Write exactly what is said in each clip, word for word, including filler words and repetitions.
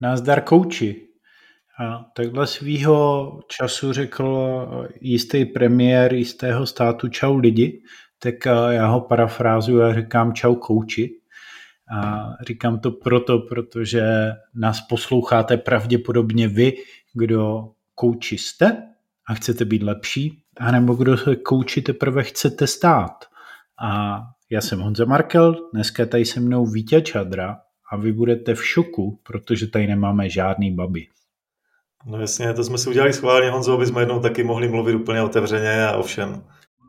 Nazdar kouči. A takhle svýho času řekl jistý premiér jistého státu čau lidi, tak já ho parafrázuju a říkám čau kouči. A říkám to proto, protože nás posloucháte pravděpodobně vy, kdo kouči jste a chcete být lepší, anebo kdo se kouči teprve chcete stát. A já jsem Honza Markel, dneska tady se mnou Vítě Čadra a vy budete v šoku, protože tady nemáme žádný babi. No jasně, to jsme si udělali schválně, Honzo, aby jsme jednou taky mohli mluvit úplně otevřeně a o všem.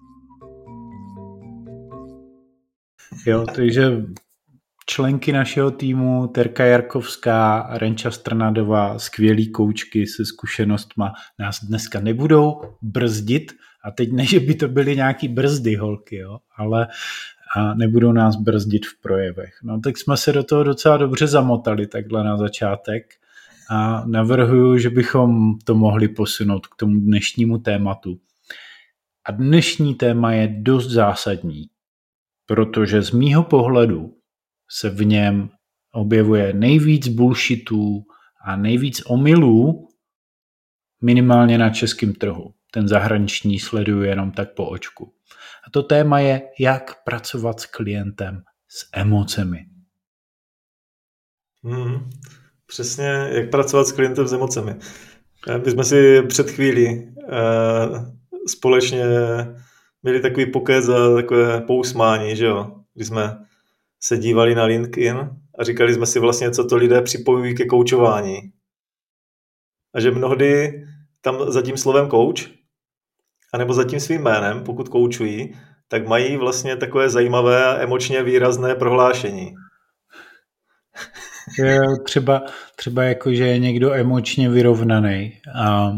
Jo, takže členky našeho týmu, Terka Jarkovská a Renča Strnadová, skvělý koučky se zkušenostma, nás dneska nebudou brzdit. A teď ne, že by to byly nějaký brzdy, holky, jo, ale a nebudou nás brzdit v projevech. No tak jsme se do toho docela dobře zamotali takhle na začátek a navrhuju, že bychom to mohli posunout k tomu dnešnímu tématu. A dnešní téma je dost zásadní, protože z mýho pohledu se v něm objevuje nejvíc bullshitů a nejvíc omylů minimálně na českém trhu. Ten zahraniční sleduju jenom tak po očku. A to téma je, jak pracovat s klientem s emocemi. Hmm, přesně, jak pracovat s klientem s emocemi. My jsme si před chvílí uh, společně měli takový pokec a takové pousmání, že jo? Když jsme se dívali na LinkedIn a říkali jsme si vlastně, co to lidé připojují ke koučování. A že mnohdy tam za tím slovem coach, anebo za tím svým jménem, pokud koučují, tak mají vlastně takové zajímavé a emočně výrazné prohlášení. Je třeba, třeba jako, že je někdo emočně vyrovnaný a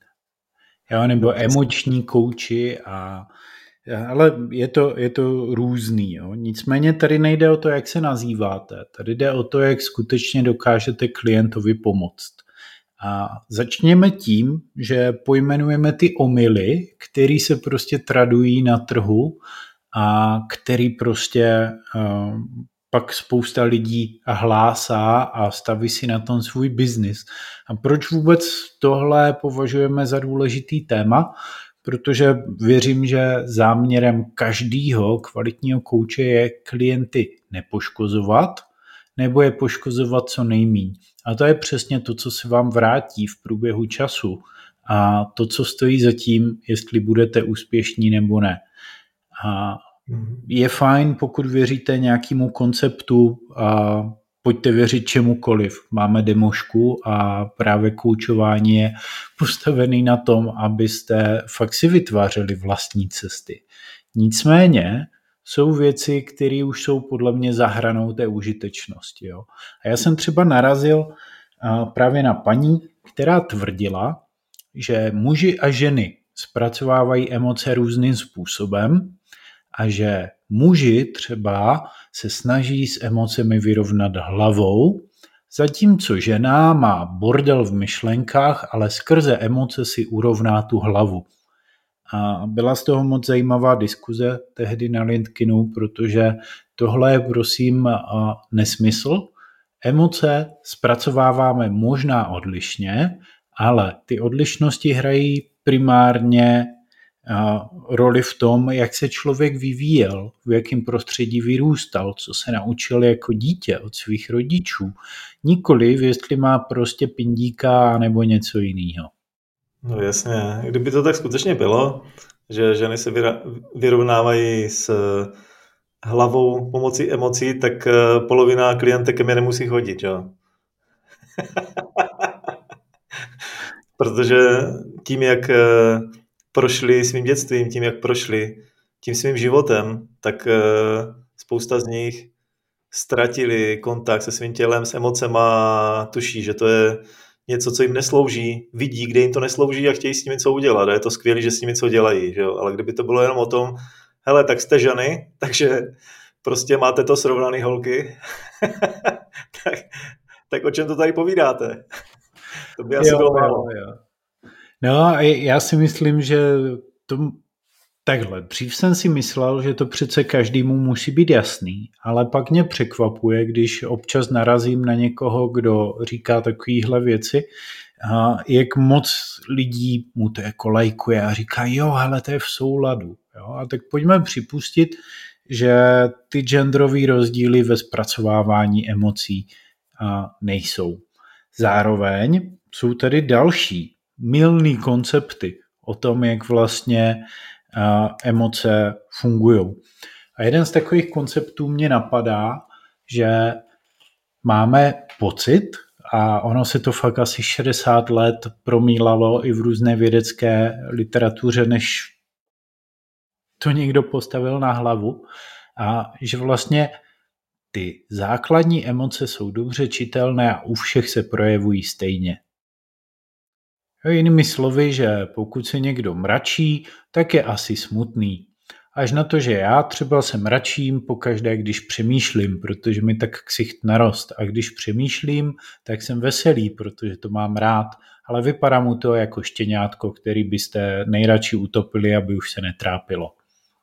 jo, nebo emoční kouči a ale je to, je to různý. Jo. Nicméně tady nejde o to, jak se nazýváte. Tady jde o to, jak skutečně dokážete klientovi pomoct. A začněme tím, že pojmenujeme ty omyly, které se prostě tradují na trhu a který prostě uh, pak spousta lidí hlásá a staví si na tom svůj biznis. A proč vůbec tohle považujeme za důležitý téma? Protože věřím, že záměrem každého kvalitního kouče je klienty nepoškozovat nebo je poškozovat co nejméně. A to je přesně to, co se vám vrátí v průběhu času a to, co stojí za tím, jestli budete úspěšní nebo ne. A je fajn, pokud věříte nějakému konceptu a pojďte věřit čemukoliv. Máme demošku a právě koučování je postavený na tom, abyste fakt si vytvářeli vlastní cesty. Nicméně jsou věci, které už jsou podle mě za hranou té užitečnosti. Jo. A já jsem třeba narazil právě na paní, která tvrdila, že muži a ženy zpracovávají emoce různým způsobem a že muži třeba se snaží s emocemi vyrovnat hlavou, zatímco žena má bordel v myšlenkách, ale skrze emoce si urovná tu hlavu. A byla z toho moc zajímavá diskuze tehdy na LinkedInu, protože tohle je prosím nesmysl. Emoce zpracováváme možná odlišně, ale ty odlišnosti hrají primárně roli v tom, jak se člověk vyvíjel, v jakém prostředí vyrůstal, co se naučil jako dítě od svých rodičů. Nikoliv, jestli má prostě pindíka nebo něco jiného. No jasně, kdyby to tak skutečně bylo, že ženy se vyrovnávají s hlavou pomocí emocí, tak polovina klientek ke mně nemusí chodit, jo? Protože tím, jak prošli svým dětstvím, tím, jak prošli tím svým životem, tak spousta z nich ztratili kontakt se svým tělem, s emocema, tuší, že to je něco, co jim neslouží, vidí, kde jim to neslouží a chtějí s tím něco udělat. A je to skvělé, že s tím něco dělají. Že jo? Ale kdyby to bylo jenom o tom, hele, tak jste ženy, takže prostě máte to srovnaný holky, tak, tak o čem to tady povídáte? To by asi jo, bylo málo. Jo, jo. No, já si myslím, že to Takhle, dřív jsem si myslel, že to přece každému musí být jasný, ale pak mě překvapuje, když občas narazím na někoho, kdo říká takovéhle věci, a jak moc lidí mu to jako lajkuje a říká, jo, hele, to je v souladu. Jo? A tak pojďme připustit, že ty genderové rozdíly ve zpracovávání emocí a, nejsou. Zároveň jsou tady další mylný koncepty o tom, jak vlastně a, emoce fungují. A jeden z takových konceptů mě napadá, že máme pocit, a ono se to fakt asi šedesát let promílalo i v různé vědecké literatuře, než to někdo postavil na hlavu, a že vlastně ty základní emoce jsou dobře čitelné a u všech se projevují stejně. Jinými slovy, že pokud se někdo mračí, tak je asi smutný. Až na to, že já třeba se mračím pokaždé, když přemýšlím, protože mi tak ksicht narost. A když přemýšlím, tak jsem veselý, protože to mám rád. Ale vypadá mu to jako štěňátko, který byste nejradši utopili, aby už se netrápilo.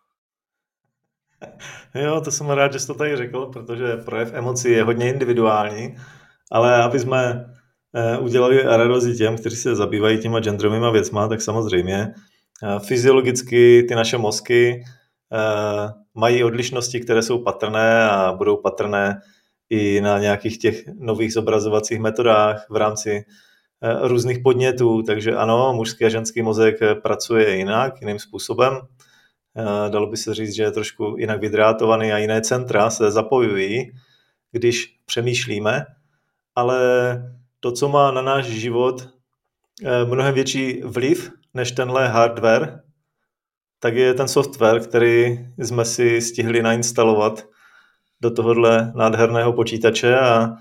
Jo, to jsem rád, že jsi to tady řekl, protože projev emocí je hodně individuální, ale aby jsme udělali radost těm, kteří se zabývají těma genderovými věcma, tak samozřejmě fyziologicky ty naše mozky mají odlišnosti, které jsou patrné a budou patrné i na nějakých těch nových zobrazovacích metodách v rámci různých podnětů, takže ano, mužský a ženský mozek pracuje jinak, jiným způsobem. Dalo by se říct, že je trošku jinak vydrátovaný a jiné centra se zapojují, když přemýšlíme, ale to, co má na náš život mnohem větší vliv než tenhle hardware, tak je ten software, který jsme si stihli nainstalovat do tohohle nádherného počítače a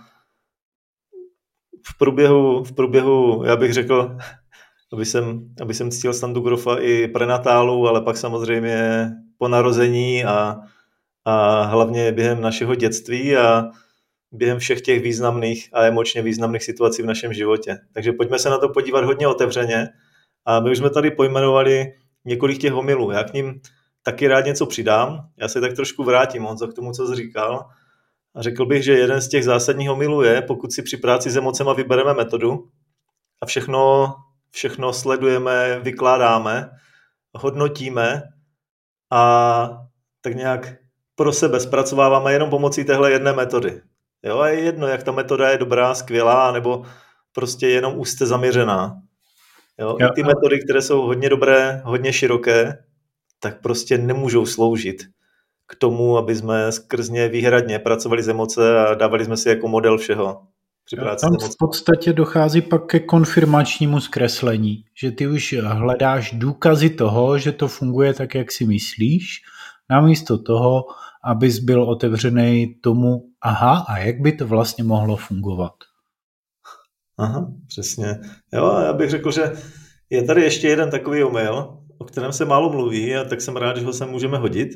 v průběhu, v průběhu já bych řekl, aby jsem, aby jsem ctil Standu Grofa i prenatálu, ale pak samozřejmě po narození a, a hlavně během našeho dětství a během všech těch významných a emočně významných situací v našem životě. Takže pojďme se na to podívat hodně otevřeně. A my už jsme tady pojmenovali několik těch omylů. Já k ním taky rád něco přidám. Já se tak trošku vrátím, Honzo, k tomu, co jsi říkal. A řekl bych, že jeden z těch zásadních omylů je, pokud si při práci s emocema vybereme metodu a všechno, všechno sledujeme, vykládáme, hodnotíme a tak nějak pro sebe zpracováváme jenom pomocí téhle jedné metody. Jo, a je jedno, jak ta metoda je dobrá, skvělá, nebo prostě jenom úzce zaměřená. Jo, jo. I ty metody, které jsou hodně dobré, hodně široké, tak prostě nemůžou sloužit k tomu, aby jsme skrz ně výhradně pracovali s emoce a dávali jsme si jako model všeho. Tam v podstatě dochází pak ke konfirmačnímu zkreslení, že ty už hledáš důkazy toho, že to funguje tak, jak si myslíš, namísto toho, abys byl otevřený tomu, aha, a jak by to vlastně mohlo fungovat. Aha, přesně. Jo, já bych řekl, že je tady ještě jeden takový omyl, o kterém se málo mluví, a tak jsem rád, že ho sem můžeme hodit.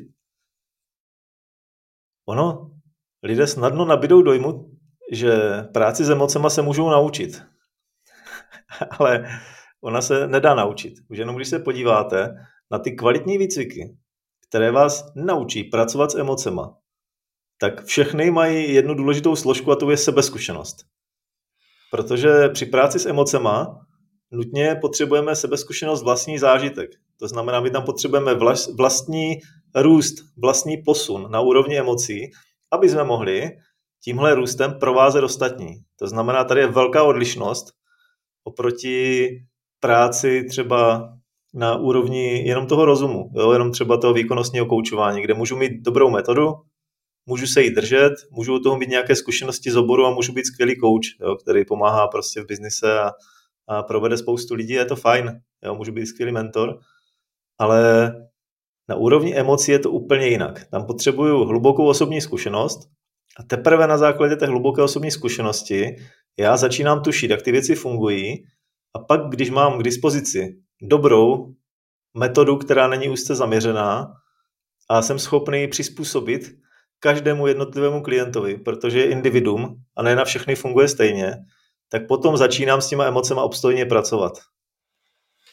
Ono, lidé snadno nabydou dojmu, že práci s emocema se můžou naučit. Ale ona se nedá naučit. Už jenom když se podíváte na ty kvalitní výcviky, které vás naučí pracovat s emocema, tak všechny mají jednu důležitou složku a to je sebezkušenost. Protože při práci s emocema nutně potřebujeme sebezkušenost, vlastní zážitek. To znamená, my tam potřebujeme vlastní růst, vlastní posun na úrovni emocí, aby jsme mohli tímhle růstem provázet ostatní. To znamená, tady je velká odlišnost oproti práci třeba na úrovni jenom toho rozumu, jo? Jenom třeba toho výkonnostního koučování, kde můžu mít dobrou metodu, můžu se jí držet, můžu u toho mít nějaké zkušenosti z oboru a můžu být skvělý kouč, jo? Který pomáhá prostě v biznise a, a provede spoustu lidí, je to fajn, jo? Můžu být skvělý mentor, ale na úrovni emocí je to úplně jinak. Tam potřebuju hlubokou osobní zkušenost a teprve na základě té hluboké osobní zkušenosti já začínám tušit, jak ty věci fungují a pak, když mám k dispozici dobrou metodu, která není úzce zaměřená a jsem schopný přizpůsobit každému jednotlivému klientovi, protože je individuum a ne na všechny funguje stejně, tak potom začínám s těma emocema obstojně pracovat.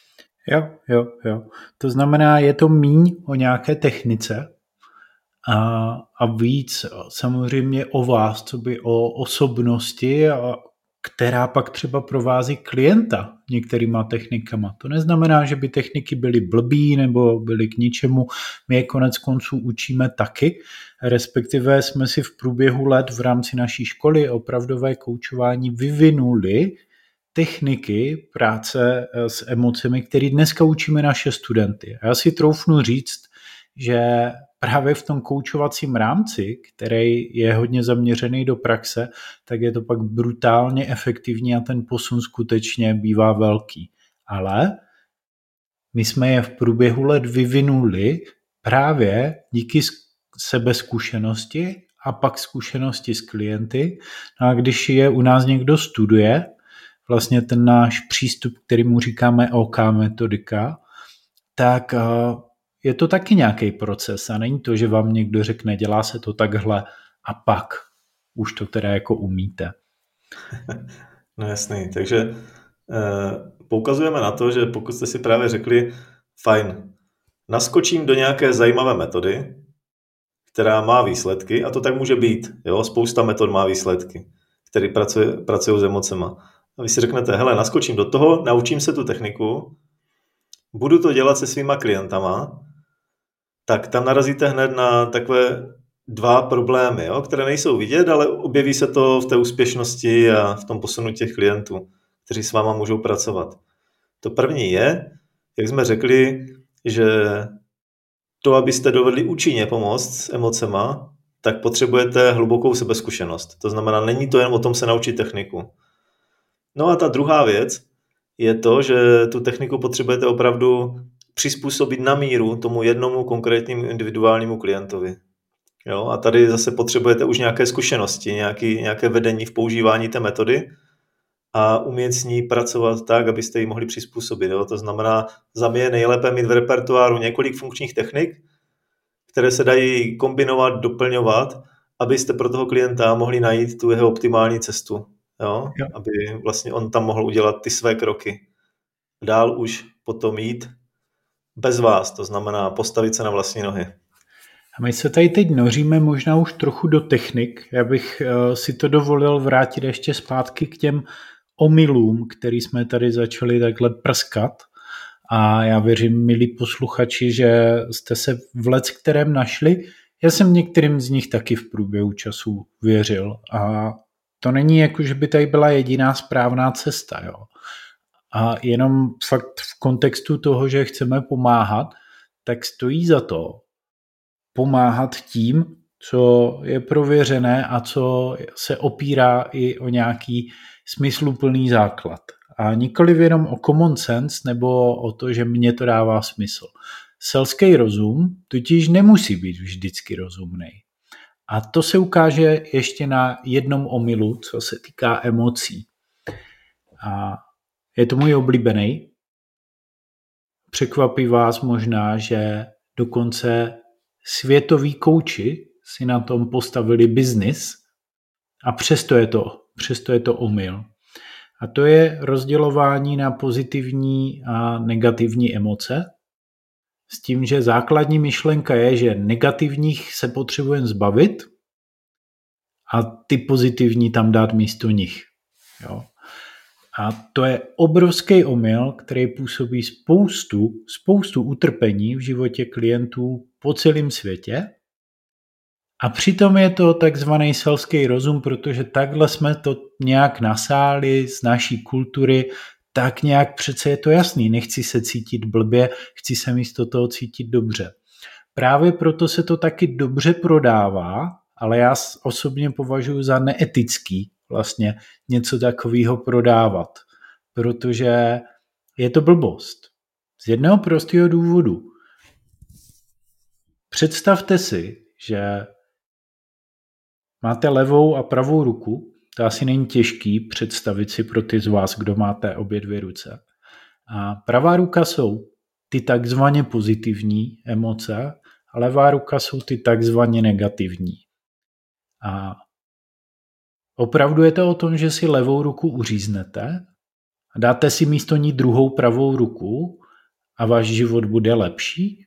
Jo, jo, jo. To znamená, je to míň o nějaké technice a, a víc samozřejmě o vás, co by o osobnosti, a, která pak třeba provází klienta některýma technikama. To neznamená, že by techniky byly blbý nebo byly k ničemu. My je konec konců učíme taky, respektive jsme si v průběhu let v rámci naší školy opravdové koučování vyvinuli techniky práce s emocemi, které dneska učíme naše studenty. A já si troufnu říct, že právě v tom koučovacím rámci, který je hodně zaměřený do praxe, tak je to pak brutálně efektivní a ten posun skutečně bývá velký. Ale my jsme je v průběhu let vyvinuli právě díky sebezkušenosti a pak zkušenosti s klienty. No a když je u nás někdo studuje, vlastně ten náš přístup, který mu říkáme O K metodika, tak je to taky nějaký proces a není to, že vám někdo řekne, dělá se to takhle a pak už to teda jako umíte. No jasný, takže eh, poukazujeme na to, že pokud jste si právě řekli, fajn, naskočím do nějaké zajímavé metody, která má výsledky, a to tak může být, jo, spousta metod má výsledky, které pracují s emocema. A vy si řeknete, hele, naskočím do toho, naučím se tu techniku, budu to dělat se svýma klientama, tak tam narazíte hned na takové dva problémy, jo, které nejsou vidět, ale objeví se to v té úspěšnosti a v tom posunu těch klientů, kteří s váma můžou pracovat. To první je, jak jsme řekli, že to, abyste dovedli účinně pomoct s emocema, tak potřebujete hlubokou sebezkušenost. To znamená, není to jen o tom se naučit techniku. No a ta druhá věc je to, že tu techniku potřebujete opravdu přizpůsobit na míru tomu jednomu konkrétnímu individuálnímu klientovi. Jo? A tady zase potřebujete už nějaké zkušenosti, nějaký, nějaké vedení v používání té metody a umět s ní pracovat tak, abyste ji mohli přizpůsobit. Jo? To znamená, za mě je nejlépe mít v repertoáru několik funkčních technik, které se dají kombinovat, doplňovat, abyste pro toho klienta mohli najít tu jeho optimální cestu. Jo? Jo. Aby vlastně on tam mohl udělat ty své kroky. Dál už potom jít bez vás, to znamená postavit se na vlastní nohy. A my se tady teď noříme možná už trochu do technik. Já bych uh, si to dovolil vrátit ještě zpátky k těm omylům, který jsme tady začali takhle prskat. A já věřím, milí posluchači, že jste se v leckterém našli. Já jsem některým z nich taky v průběhu času věřil. A to není jako, že by tady byla jediná správná cesta. Jo. A jenom fakt v kontextu toho, že chceme pomáhat, tak stojí za to pomáhat tím, co je prověřené a co se opírá i o nějaký smysluplný základ. A nikoliv jenom o common sense nebo o to, že mně to dává smysl. Selský rozum totiž nemusí být vždycky rozumný. A to se ukáže ještě na jednom omylu, co se týká emocí. A je to můj oblíbený. Překvapí vás možná, že dokonce světoví kouči si na tom postavili biznis a přesto je to, přesto je to omyl. A to je rozdělování na pozitivní a negativní emoce. S tím, že základní myšlenka je, že negativních se potřebujeme zbavit a ty pozitivní tam dát místo nich. Jo. A to je obrovský omyl, který působí spoustu, spoustu utrpení v životě klientů po celém světě. A přitom je to takzvaný selský rozum, protože takhle jsme to nějak nasáli z naší kultury, tak nějak přece je to jasný. Nechci se cítit blbě, chci se místo toho cítit dobře. Právě proto se to taky dobře prodává, ale já osobně považuji za neetický vlastně něco takového prodávat, protože je to blbost. Z jednoho prostého důvodu. Představte si, že máte levou a pravou ruku, to asi není těžký představit si pro ty z vás, kdo máte obě dvě ruce. A pravá ruka jsou ty takzvaně pozitivní emoce a levá ruka jsou ty takzvaně negativní. A opravdu je to o tom, že si levou ruku uříznete a dáte si místo ní druhou pravou ruku a váš život bude lepší?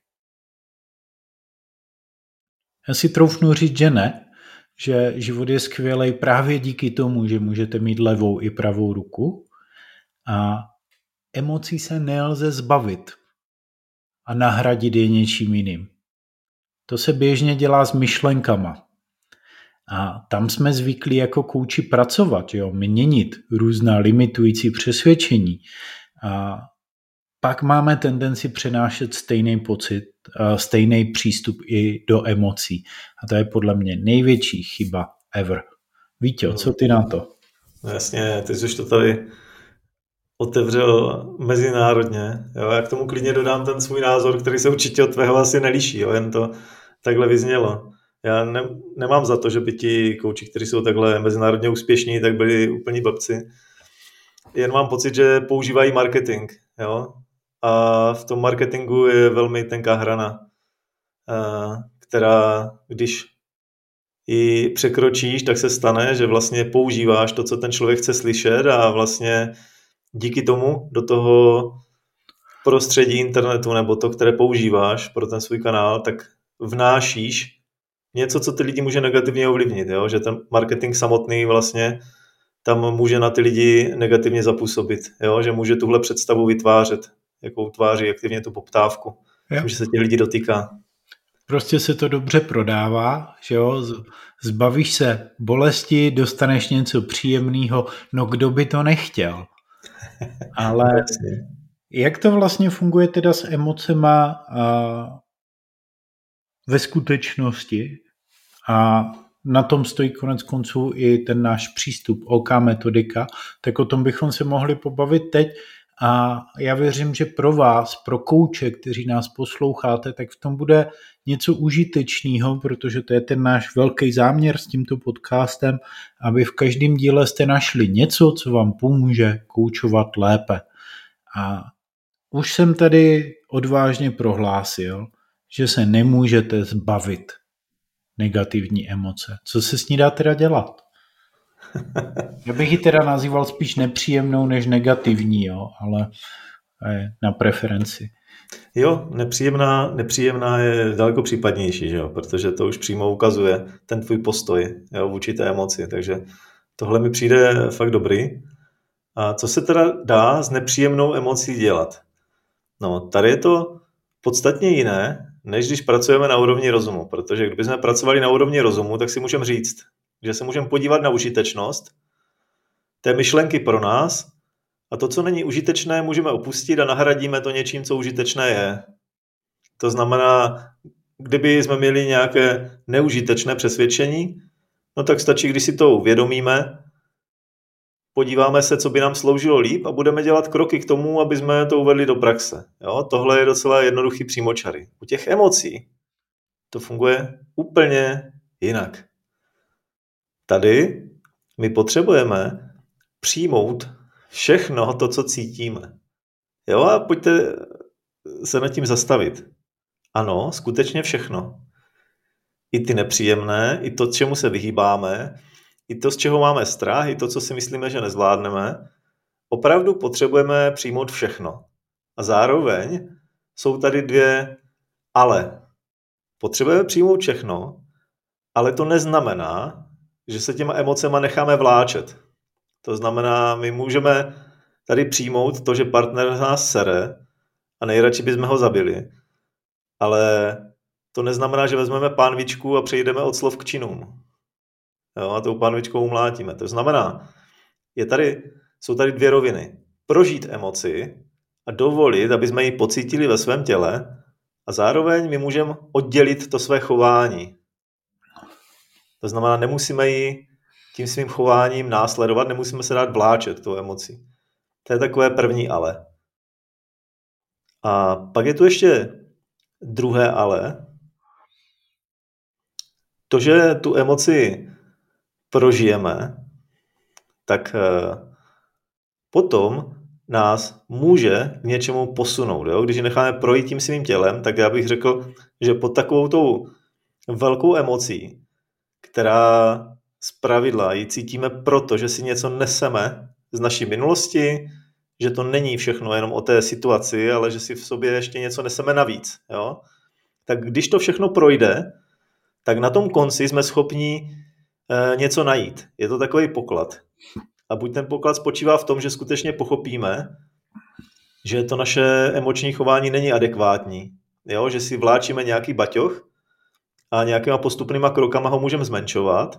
Já si troufnu říct, že ne, že život je skvělý právě díky tomu, že můžete mít levou i pravou ruku a emocí se nelze zbavit a nahradit je něčím jiným. To se běžně dělá s myšlenkama. A tam jsme zvyklí jako kouči pracovat, jo, měnit různá limitující přesvědčení. A pak máme tendenci přenášet stejný pocit, stejný přístup i do emocí. A to je podle mě největší chyba ever. Víťo, co ty na to? No jasně, ty jsi už to tady otevřel mezinárodně. Jo? Já k tomu klidně dodám ten svůj názor, který se určitě od tvého asi neliší, jo? Jen to takhle vyznělo. Já ne, nemám za to, že by ti kouči, kteří jsou takhle mezinárodně úspěšní, tak byli úplní blbci. Jen mám pocit, že používají marketing. Jo? A v tom marketingu je velmi tenká hrana, která, když ji překročíš, tak se stane, že vlastně používáš to, co ten člověk chce slyšet a vlastně díky tomu do toho prostředí internetu nebo to, které používáš pro ten svůj kanál, tak vnášíš něco, co ty lidi může negativně ovlivnit, jo? Že ten marketing samotný vlastně tam může na ty lidi negativně zapůsobit, jo? Že může tuhle představu vytvářet, jakou tváří aktivně tu poptávku, tím, že se těch lidí dotýká. Prostě se to dobře prodává, že jo? Zbavíš se bolesti, dostaneš něco příjemného, no kdo by to nechtěl? Ale jak to vlastně funguje teda s emocema a ve skutečnosti? A na tom stojí konec konců i ten náš přístup O K metodika, tak o tom bychom se mohli pobavit teď. A já věřím, že pro vás, pro kouče, kteří nás posloucháte, tak v tom bude něco užitečného, protože to je ten náš velký záměr s tímto podcastem, aby v každém díle jste našli něco, co vám pomůže koučovat lépe. A už jsem tady odvážně prohlásil, že se nemůžete zbavit negativní emoce. Co se s ní dá teda dělat? Já bych ji teda nazýval spíš nepříjemnou než negativní, jo, ale je na preferenci. Jo, nepříjemná, nepříjemná je daleko případnější, že jo, protože to už přímo ukazuje ten tvůj postoj, jo, vůči té emoci, takže tohle mi přijde fakt dobrý. A co se teda dá s nepříjemnou emocí dělat? No, tady je to podstatně jiné, než když pracujeme na úrovni rozumu, protože kdybychom pracovali na úrovni rozumu, tak si můžeme říct, že se můžeme podívat na užitečnost té myšlenky pro nás a to, co není užitečné, můžeme opustit a nahradíme to něčím, co užitečné je. To znamená, kdyby jsme měli nějaké neužitečné přesvědčení, no tak stačí, když si to uvědomíme, podíváme se, co by nám sloužilo líp a budeme dělat kroky k tomu, aby jsme to uvedli do praxe. Jo? Tohle je docela jednoduchý přímočary. U těch emocí to funguje úplně jinak. Tady my potřebujeme přijmout všechno to, co cítíme. Jo, a pojďte se nad tím zastavit. Ano, skutečně všechno. I ty nepříjemné, i to, čemu se vyhýbáme, i to, z čeho máme strach, i to, co si myslíme, že nezvládneme. Opravdu potřebujeme přijmout všechno. A zároveň jsou tady dvě ale. Potřebujeme přijmout všechno, ale to neznamená, že se těma emocema necháme vláčet. To znamená, my můžeme tady přijmout to, že partner nás sere a nejradši bychom ho zabili, ale to neznamená, že vezmeme pánvičku a přejdeme od slov k činům. Jo, a tou pánvičkou umlátíme. To znamená, je tady, jsou tady dvě roviny. Prožít emoci a dovolit, aby jsme ji pocítili ve svém těle a zároveň my můžeme oddělit to své chování. To znamená, nemusíme ji tím svým chováním následovat, nemusíme se dát vláčet tou emocí. To je takové první ale. A pak je tu ještě druhé ale. To, že tu emoci prožijeme, tak potom nás může k něčemu posunout. Jo? Když ji necháme projít tím svým tělem, tak já bych řekl, že pod takovou tou velkou emocí, která zpravidla ji cítíme proto, že si něco neseme z naší minulosti, že to není všechno jenom o té situaci, ale že si v sobě ještě něco neseme navíc. Jo? Tak když to všechno projde, tak na tom konci jsme schopni e, něco najít. Je to takový poklad. A buď ten poklad spočívá v tom, že skutečně pochopíme, že to naše emoční chování není adekvátní. Jo? Že si vláčíme nějaký baťoch a nějakýma postupnýma krokama ho můžeme zmenšovat.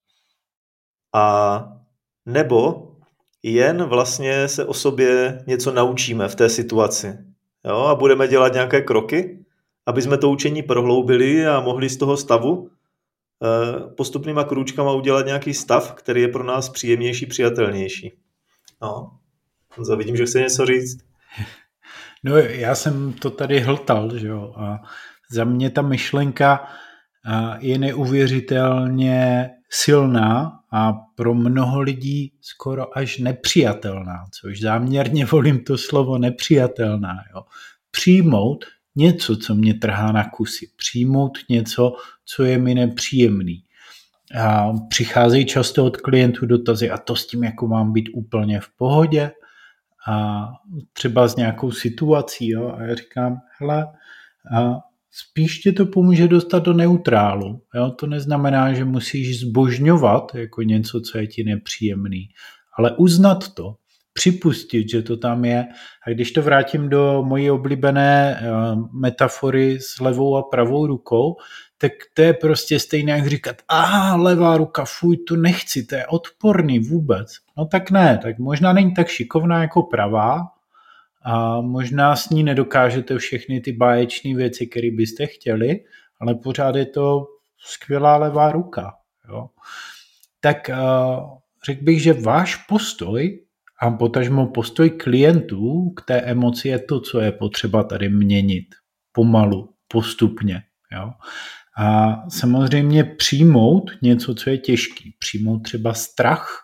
A nebo jen vlastně se o sobě něco naučíme v té situaci. Jo? A budeme dělat nějaké kroky, aby jsme to učení prohloubili a mohli z toho stavu postupnýma krůčkama udělat nějaký stav, který je pro nás příjemnější, přijatelnější. No, vidím, že chce něco říct. No, já jsem to tady hltal, že jo, a za mě ta myšlenka je neuvěřitelně silná a pro mnoho lidí skoro až nepřijatelná, což záměrně volím to slovo nepřijatelná. Jo. Přijmout něco, co mě trhá na kusy, přijmout něco, co je mi nepříjemný. A přicházejí často od klientů dotazy, a to s tím jako mám být úplně v pohodě, a třeba s nějakou situací, jo, a já říkám, hele, a spíš tě to pomůže dostat do neutrálu. Jo? To neznamená, že musíš zbožňovat jako něco, co je ti nepříjemný, ale uznat to, připustit, že to tam je. A když to vrátím do mojí oblíbené metafory s levou a pravou rukou, tak to je prostě stejné, jak říkat, aha, levá ruka, fuj, to nechci, to je odporný vůbec. No tak ne, tak možná není tak šikovná jako pravá, a možná s ní nedokážete všechny ty báječné věci, které byste chtěli, ale pořád je to skvělá levá ruka. Jo? Tak uh, řekl bych, že váš postoj a potažmo postoj klientů k té emoci je to, co je potřeba tady měnit. Pomalu, postupně. Jo? A samozřejmě přijmout něco, co je těžký. Přijmout třeba strach,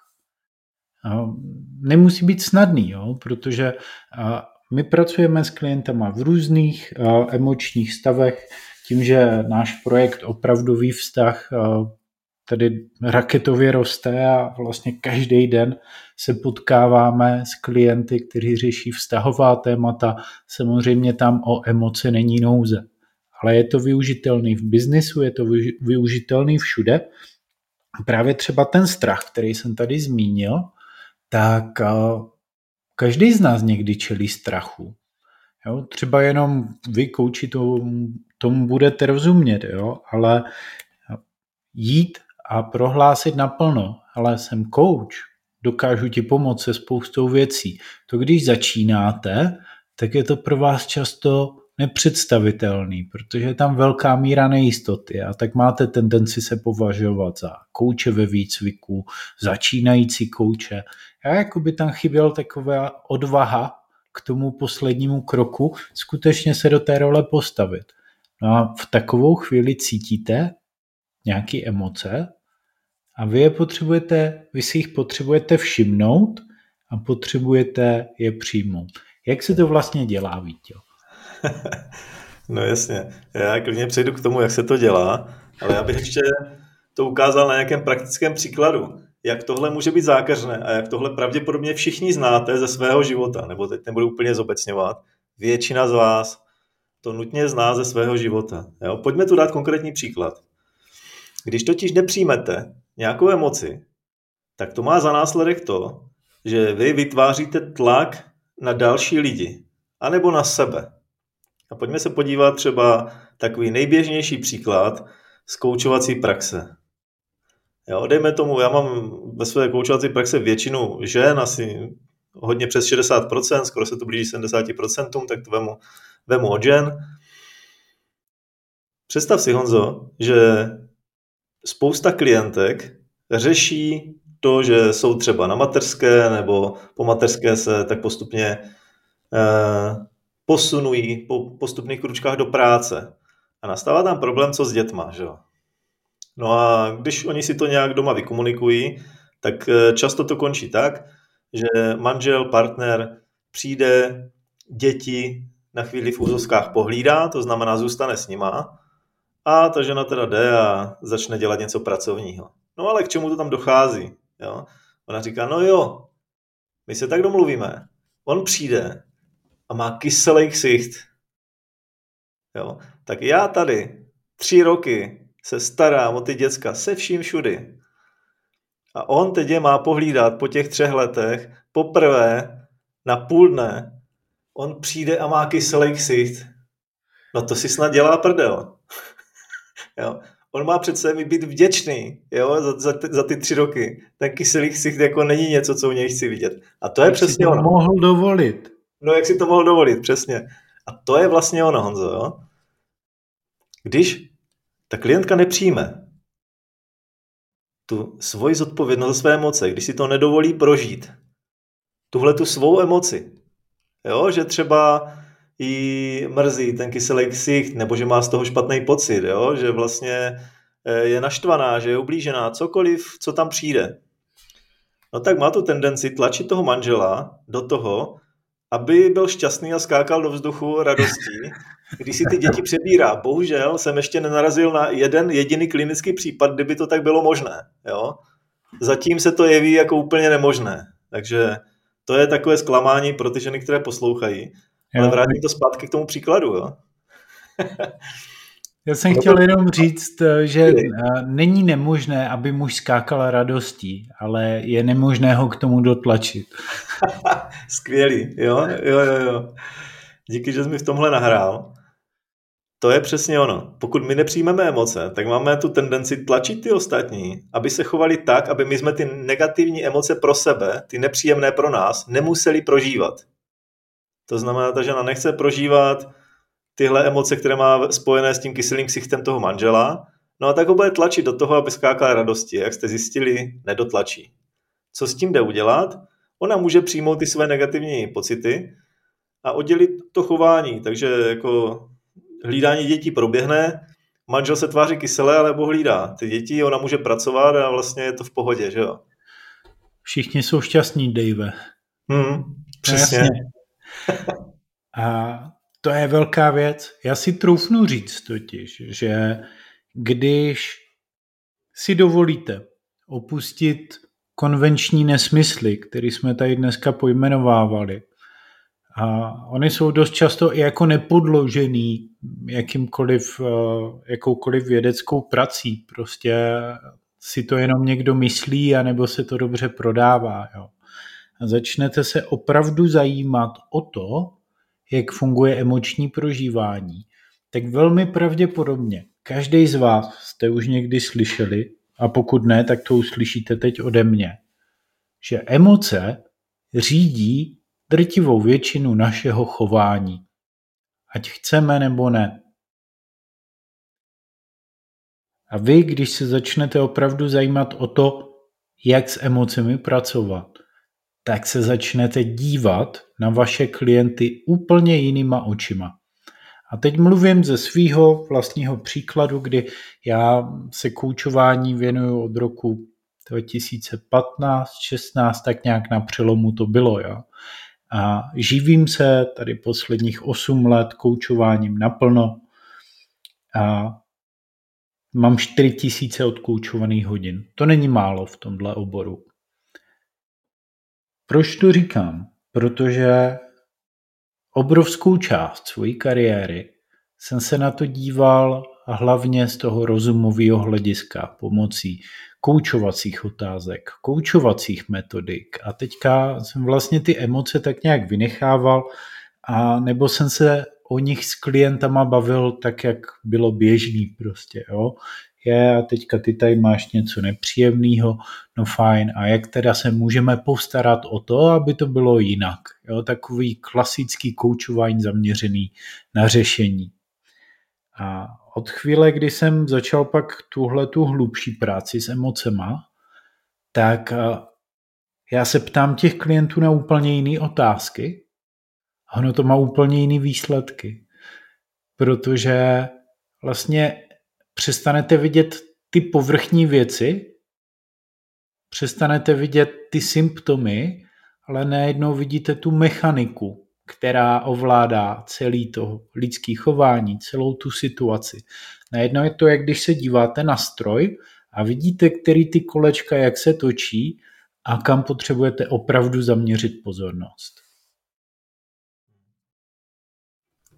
nemusí být snadný, jo? Protože my pracujeme s klientama v různých emočních stavech, tím, že náš projekt Opravdový vztah tady raketově roste a vlastně každý den se potkáváme s klienty, kteří řeší vztahová témata. Samozřejmě tam o emoce není nouze, ale je to využitelný v biznisu, je to využitelný všude. Právě třeba ten strach, který jsem tady zmínil, tak každý z nás někdy čelí strachu. Jo? Třeba jenom vy, kouči, tomu, tomu budete rozumět, jo? Ale jít a prohlásit naplno, ale jsem kouč, dokážu ti pomoct se spoustou věcí. To když začínáte, tak je to pro vás často nepředstavitelný, protože je tam velká míra nejistoty a tak máte tendenci se považovat za kouče ve výcviku, začínající kouče. A jako by tam chyběl taková odvaha k tomu poslednímu kroku, skutečně se do té role postavit. No a v takovou chvíli cítíte nějaké emoce a vy je potřebujete, vy si jich potřebujete všimnout a potřebujete je přijmout. Jak se to vlastně dělá, Víťo? No jasně, já klidně přejdu k tomu, jak se to dělá, ale já bych ještě to ukázal na nějakém praktickém příkladu, jak tohle může být zákeřné a jak tohle pravděpodobně všichni znáte ze svého života, nebo teď nebudu úplně zobecňovat, většina z vás to nutně zná ze svého života. Jo? Pojďme tu dát konkrétní příklad. Když totiž nepřijmete nějakou emoci, tak to má za následek to, že vy vytváříte tlak na další lidi, anebo na sebe. A pojďme se podívat třeba takový nejběžnější příklad z koučovací praxe. Jo, dejme tomu, já mám ve své koučovací praxe většinu žen, asi hodně přes šedesát procent, skoro se to blíží sedmdesát procent, tak to vemu, vemu od žen. Představ si, Honzo, že spousta klientek řeší to, že jsou třeba na mateřské nebo po mateřské se tak postupně eh, posunují po postupných kručkách do práce. A nastává tam problém, co s dětma, že jo? No a když oni si to nějak doma vykomunikují, tak často to končí tak, že manžel, partner přijde, děti na chvíli v úzovkách pohlídá, to znamená zůstane s nima, a ta žena teda jde a začne dělat něco pracovního. No ale k čemu to tam dochází? Jo? Ona říká, no jo, my se tak domluvíme. on přijde a má kyselý ksicht. Jo? Tak já tady tři roky se starám o ty děcka se vším všudy. A on teď je má pohlídat po těch třech letech poprvé na půl dne. On přijde a má kyselý ksicht. No to si snad dělá prdel. Jo? On má přece mi být vděčný, jo? Za, za, ty, za ty tři roky. Ten kyselý ksicht jako není něco, co u něj chci vidět. A to je jak přesně si to ono. mohl dovolit. No jak si to mohl dovolit, přesně. A to je vlastně ono, Honzo. Jo? Když ta klientka nepřijme tu svoji zodpovědnost za své emoce, když si to nedovolí prožít, tuhle tu svou emoci, jo? Že třeba jí mrzí ten kyselý ksicht, nebo že má z toho špatný pocit, jo? Že vlastně je naštvaná, že je ublížená, cokoliv, co tam přijde. No tak má tu tendenci tlačit toho manžela do toho, aby byl šťastný a skákal do vzduchu radostí, když si ty děti přebírá. Bohužel jsem ještě nenarazil na jeden jediný klinický případ, kdyby to tak bylo možné. Jo? Zatím se to jeví jako úplně nemožné. Takže to je takové zklamání pro ty ženy, které poslouchají. Ale vrátím to zpátky k tomu příkladu. Jo? Já jsem chtěl jenom říct, že není nemožné, aby muž skákal radostí, ale je nemožné ho k tomu dotlačit. Skvělý, jo, jo, jo, jo. Díky, že jsi mi v tomhle nahrál. To je přesně ono. Pokud my nepřijmeme emoce, tak máme tu tendenci tlačit ty ostatní, aby se chovali tak, aby my jsme ty negativní emoce pro sebe, ty nepříjemné pro nás, nemuseli prožívat. To znamená, že ta žena nechce prožívat tyhle emoce, které má spojené s tím kyselým ksichtem toho manžela, no a tak ho bude tlačit do toho, aby skákala radosti. Jak jste zjistili, nedotlačí. Co s tím jde udělat? Ona může přijmout ty své negativní pocity a oddělit to chování. Takže jako hlídání dětí proběhne, manžel se tváří kysele, ale hlídá ty děti, ona může pracovat a vlastně je to v pohodě, že jo? Všichni jsou šťastní, Dave. Hmm, přesně. A to je velká věc. Já si troufnu říct totiž, že když si dovolíte opustit konvenční nesmysly, které jsme tady dneska pojmenovávali, a oni jsou dost často i jako nepodložený jakýmkoliv, jakoukoliv vědeckou prací. Prostě si to jenom někdo myslí, anebo se to dobře prodává. Jo. A začnete se opravdu zajímat o to, jak funguje emoční prožívání, tak velmi pravděpodobně každý z vás jste už někdy slyšeli, a pokud ne, tak to uslyšíte teď ode mě, že emoce řídí drtivou většinu našeho chování. Ať chceme nebo ne. A vy, když se začnete opravdu zajímat o to, jak s emocemi pracovat, tak se začnete dívat na vaše klienty úplně jinýma očima. A teď mluvím ze svého vlastního příkladu, kdy já se koučování věnuju od roku dva tisíce patnáct šestnáct, tak nějak na přelomu to bylo. Jo. A živím se tady posledních osm let koučováním naplno a mám čtyři tisíce odkoučovaných hodin. To není málo v tomhle oboru. Proč to říkám? Protože obrovskou část své kariéry jsem se na to díval hlavně z toho rozumového hlediska pomocí koučovacích otázek, koučovacích metodik a teďka jsem vlastně ty emoce tak nějak vynechával a nebo jsem se o nich s klientama bavil tak, jak bylo běžný prostě, jo. Je a teďka ty tady máš něco nepříjemného, no fajn, a jak teda se můžeme postarat o to, aby to bylo jinak, jo, takový klasický koučování zaměřený na řešení. A od chvíle, kdy jsem začal pak tuhletu hlubší práci s emocema, tak já se ptám těch klientů na úplně jiné otázky a ono to má úplně jiné výsledky, protože vlastně přestanete vidět ty povrchní věci, přestanete vidět ty symptomy, ale najednou vidíte tu mechaniku, která ovládá celý to lidský chování, celou tu situaci. Najednou je to, jak když se díváte na stroj a vidíte, který ty kolečka, jak se točí a kam potřebujete opravdu zaměřit pozornost.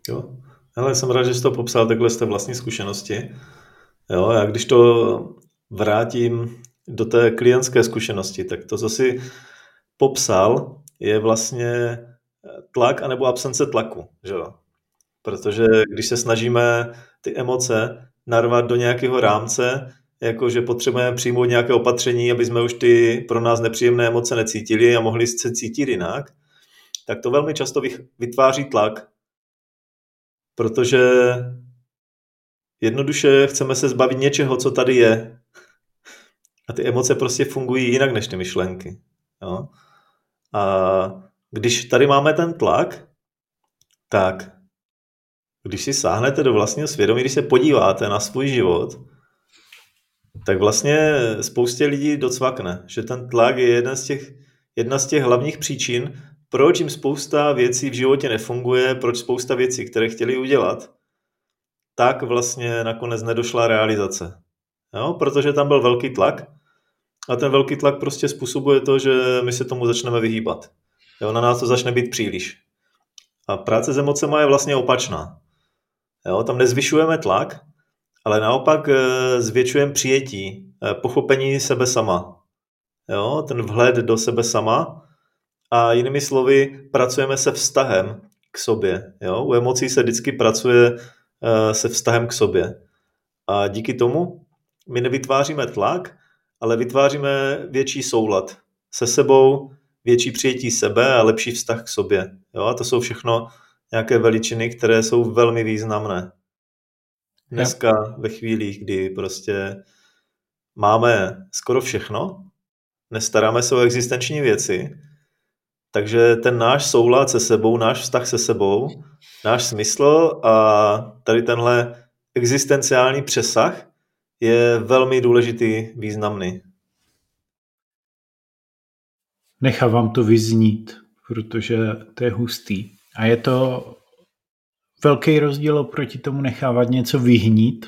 Jo. Ale jsem rád, že jsi to popsal takhle z té vlastní zkušenosti. Jo, já když to vrátím do té klientské zkušenosti, tak to, co jsi popsal, je vlastně tlak anebo absence tlaku. Že jo? Protože když se snažíme ty emoce narvat do nějakého rámce, jako že potřebujeme přijmout nějaké opatření, aby jsme už ty pro nás nepříjemné emoce necítili a mohli se cítit jinak, tak to velmi často vytváří tlak, protože jednoduše chceme se zbavit něčeho, co tady je. A ty emoce prostě fungují jinak než ty myšlenky. Jo? A když tady máme ten tlak, tak když si sáhnete do vlastního svědomí, když se podíváte na svůj život, tak vlastně spoustě lidí docvakne, že ten tlak je jedna z těch, jedna z těch hlavních příčin, proč jim spousta věcí v životě nefunguje, proč spousta věcí, které chtěli udělat, tak vlastně nakonec nedošla realizace. Jo? Protože tam byl velký tlak a ten velký tlak prostě způsobuje to, že my se tomu začneme vyhýbat. Jo? Na nás to začne být příliš. A práce s emocema je vlastně opačná. Jo? Tam nezvyšujeme tlak, ale naopak zvětšujeme přijetí, pochopení sebe sama. Jo? Ten vhled do sebe sama a jinými slovy pracujeme se vztahem k sobě. Jo? U emocí se vždycky pracuje se vztahem k sobě. A díky tomu my nevytváříme tlak, ale vytváříme větší soulad se sebou, větší přijetí sebe a lepší vztah k sobě. Jo? A to jsou všechno nějaké veličiny, které jsou velmi významné. Dneska ve chvílích, kdy prostě máme skoro všechno, nestaráme se o existenční věci, takže ten náš soulad se sebou, náš vztah se sebou, náš smysl a tady tenhle existenciální přesah je velmi důležitý, významný. Nechávám to vyznít, protože to je hustý. A je to velký rozdíl oproti tomu nechávat něco vyhnít.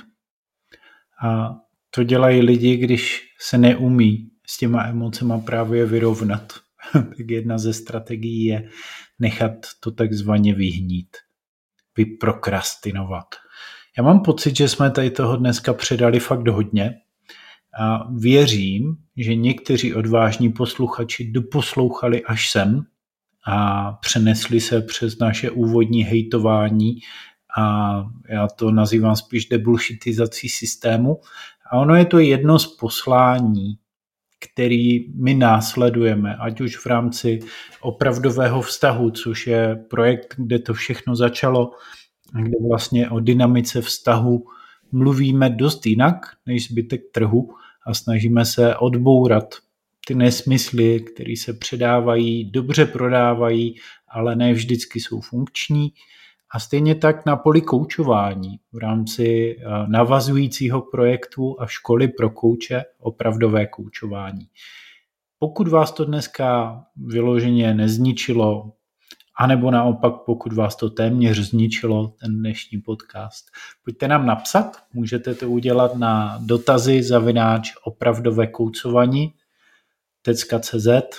A to dělají lidi, když se neumí s těma emocema právě vyrovnat. Tak jedna ze strategií je nechat to takzvaně vyhnít, vyprokrastinovat. Já mám pocit, že jsme tady toho dneska předali fakt hodně a věřím, že někteří odvážní posluchači doposlouchali až sem a přenesli se přes naše úvodní hejtování a já to nazývám spíš debullshitizací systému. A ono je to jedno z poslání, který my následujeme, ať už v rámci opravdového vztahu, což je projekt, kde to všechno začalo, kde vlastně o dynamice vztahu mluvíme dost jinak než zbytek trhu a snažíme se odbourat ty nesmysly, které se předávají, dobře prodávají, ale ne vždycky jsou funkční. A stejně tak na poli koučování v rámci navazujícího projektu a školy pro kouče, opravdové koučování. Pokud vás to dneska vyloženě nezničilo, anebo naopak, pokud vás to téměř zničilo, ten dnešní podcast, pojďte nám napsat, můžete to udělat na dotazy zavináč opravdové koučování tečka cé zet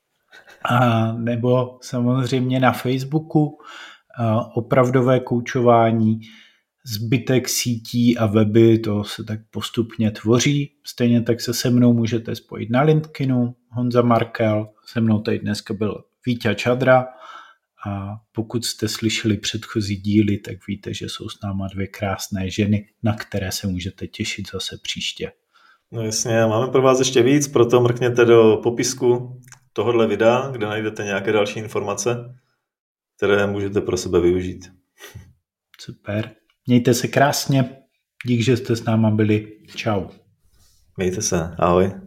a nebo samozřejmě na Facebooku opravdové koučování, zbytek sítí a weby, to se tak postupně tvoří. Stejně tak se se mnou můžete spojit na LinkedInu, Honza Markel, se mnou tady dneska byl Víťa Čadra a pokud jste slyšeli předchozí díly, tak víte, že jsou s náma dvě krásné ženy, na které se můžete těšit zase příště. No jasně, máme pro vás ještě víc, proto mrkněte do popisku tohohle videa, kde najdete nějaké další informace, které můžete pro sebe využít. Super. Mějte se krásně. Dík, že jste s náma byli. Čau. Mějte se. Ahoj.